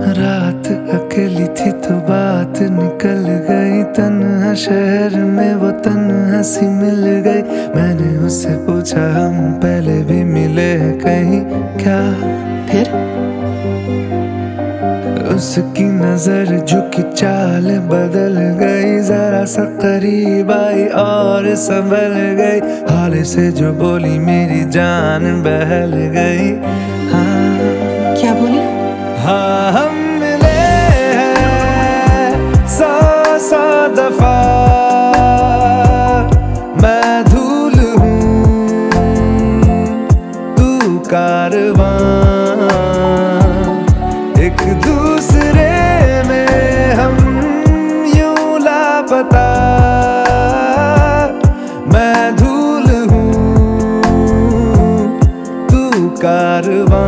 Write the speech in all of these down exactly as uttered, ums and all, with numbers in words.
रात अकेली थी तो बात निकल गई, तन्हा शहर में वो तन्हा सी मिल गई। मैंने उससे पूछा हम पहले भी मिले हैं कहीं क्या? फिर उसकी नजर झुकी चाल बदल गई, जरा सा करीब आई और संभल गई। हाल से जो बोली मेरी जान बहल गई। हाँ क्या बोली? हाँ हम मिले हैं सौ सौ दफा, मैं धूल हूँ तू कारवां, एक दूसरे में हम यूं लापता, मैं धूल हूँ तू कारवां।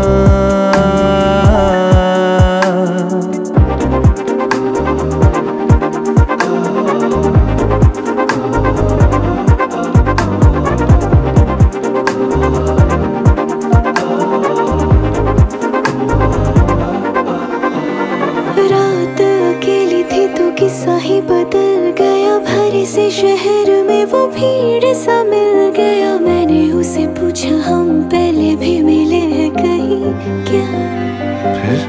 रात अकेली थी तो किस्सा ही बदल गया, भरे से शहर में वो भीड़ सा मिल गया। मैंने उसे पूछा हम पहले भी मिले हैं कहीं क्या? फिर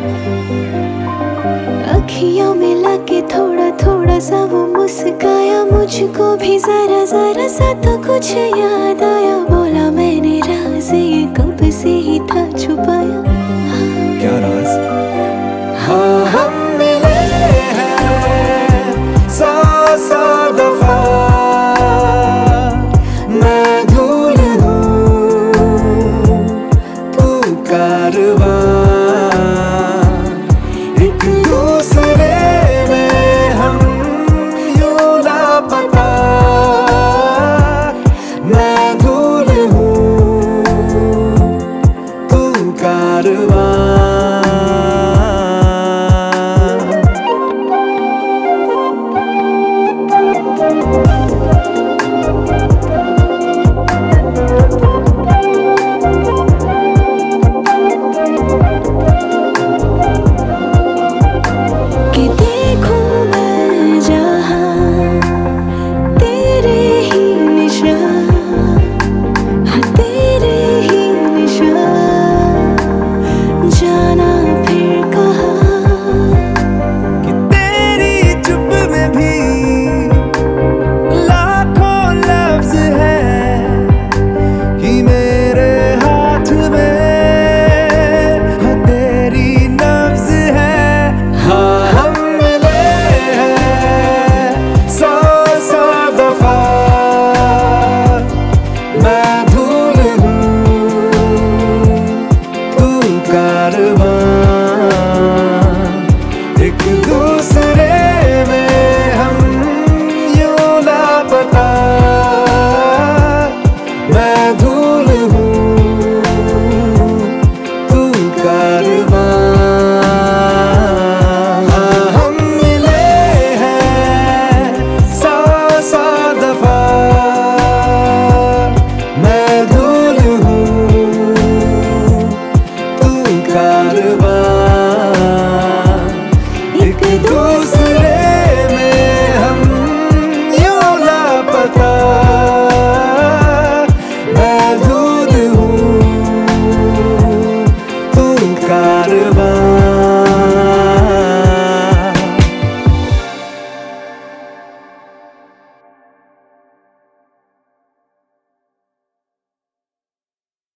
अखियां मिला के थोड़ा थोड़ा सा वो मुस्काया, मुझको भी जरा जरा सा तो कुछ याद आया। बोला मैंने राज ये कब से ही था छुपाया। क्या राज? हाँ